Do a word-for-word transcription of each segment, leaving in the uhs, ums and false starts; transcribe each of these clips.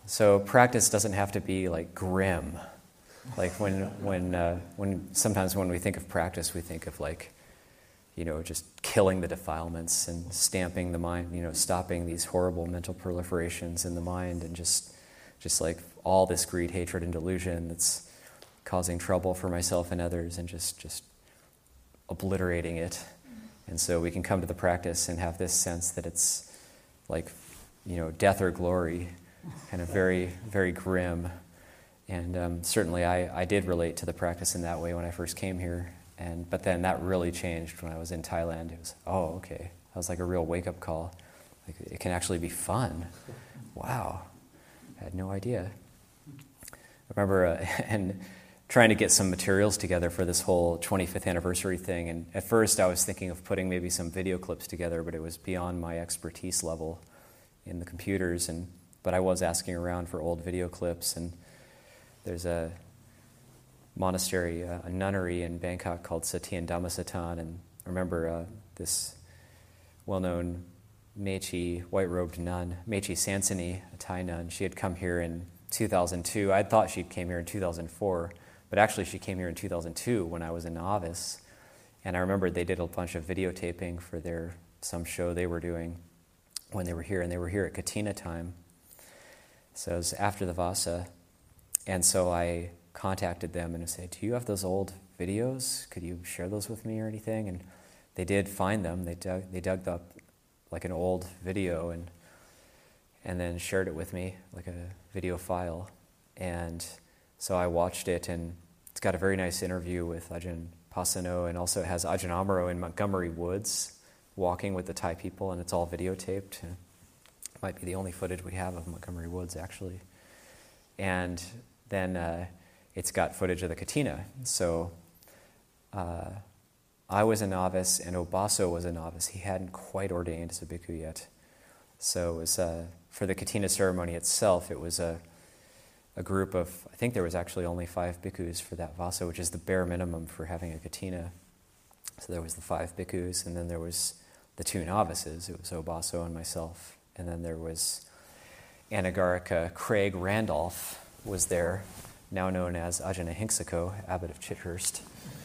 So practice doesn't have to be like grim. Like when when uh, when sometimes when we think of practice, we think of like, you know, just killing the defilements and stamping the mind, you know, stopping these horrible mental proliferations in the mind, and just just like all this greed, hatred, and delusion that's causing trouble for myself and others, and just just obliterating it. And so we can come to the practice and have this sense that it's like, you know, death or glory, kind of very, very grim. And um, certainly I, I did relate to the practice in that way when I first came here. And but then that really changed when I was in Thailand. It was, oh, okay. That was like a real wake-up call. Like, it can actually be fun. Wow. I had no idea. I remember, uh, and trying to get some materials together for this whole twenty-fifth anniversary thing. And at first I was thinking of putting maybe some video clips together, but it was beyond my expertise level in the computers. And but I was asking around for old video clips. And there's a monastery, uh, a nunnery in Bangkok called Satien Dhammasatan. And I remember uh, this well-known Mechi, white-robed nun, Mechi Sansini, a Thai nun. She had come here in two thousand two. I thought she came here in two thousand four. But actually, she came here in two thousand two when I was a novice. And I remember they did a bunch of videotaping for their some show they were doing when they were here. And they were here at Katina time. So it was after the Vasa. And so I contacted them and said, do you have those old videos? Could you share those with me or anything? And they did find them. They dug, they dug up like an old video and and then shared it with me, like a video file. And so I watched it, and it's got a very nice interview with Ajahn Pasano, and also it has Ajahn Amaro in Montgomery Woods walking with the Thai people, and it's all videotaped. And it might be the only footage we have of Montgomery Woods, actually. And then uh, it's got footage of the Katina. So uh, I was a novice, and Obaso was a novice. He hadn't quite ordained as a bhikkhu yet. So it was, uh, for the Katina ceremony itself, it was a a group of, I think there was actually only five bhikkhus for that Vasa, which is the bare minimum for having a Katina. So there was the five bhikkhus, and then there was the two novices. It was Obaso and myself. And then there was Anagarika Craig Randolph was there, now known as Ajahn Ahingsako, Abbot of Chithurst.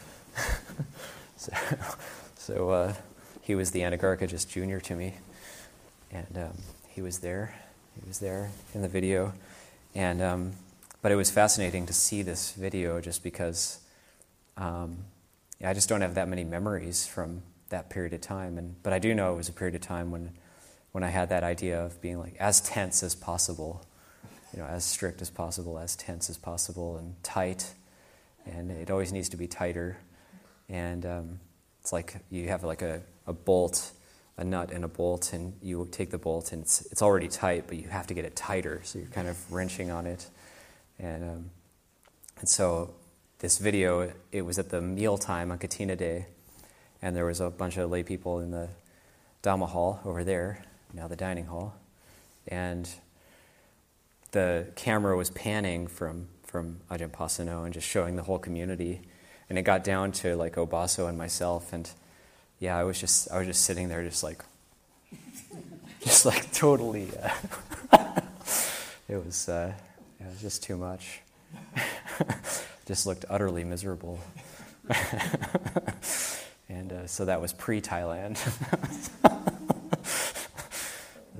so so uh, he was the Anagarika, just junior to me. And um, he was there. He was there in the video. And um, but it was fascinating to see this video, just because um, yeah, I just don't have that many memories from that period of time. And but I do know it was a period of time when when I had that idea of being like as tense as possible, you know, as strict as possible, as tense as possible, and tight. And it always needs to be tighter. And um, it's like you have like a, a bolt, a nut and a bolt, and you take the bolt, and it's it's already tight, but you have to get it tighter, so you're kind of wrenching on it. And um, and so this video, it was at the meal time on Katina Day, and there was a bunch of lay people in the Dhamma hall over there, now the dining hall, and the camera was panning from, from Ajahn Pasano and just showing the whole community, and it got down to like Obaso and myself, and yeah, I was just I was just sitting there, just like, just like totally. Uh, it was uh, it was just too much. Just looked utterly miserable, and uh, so that was pre-Thailand.